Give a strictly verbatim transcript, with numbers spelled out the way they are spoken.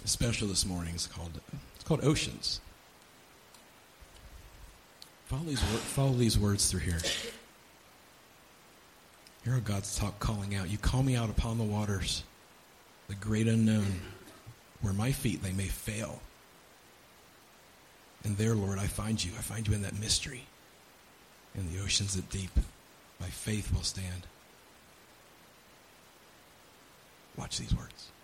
special this morning. It's called it's called Oceans. Follow these follow these words through here. Hear how God's talk calling out. You call me out upon the waters, the great unknown, where my feet they may fail. And there, Lord, I find you. I find you in that mystery. In the oceans that deep, my faith will stand. Watch these words.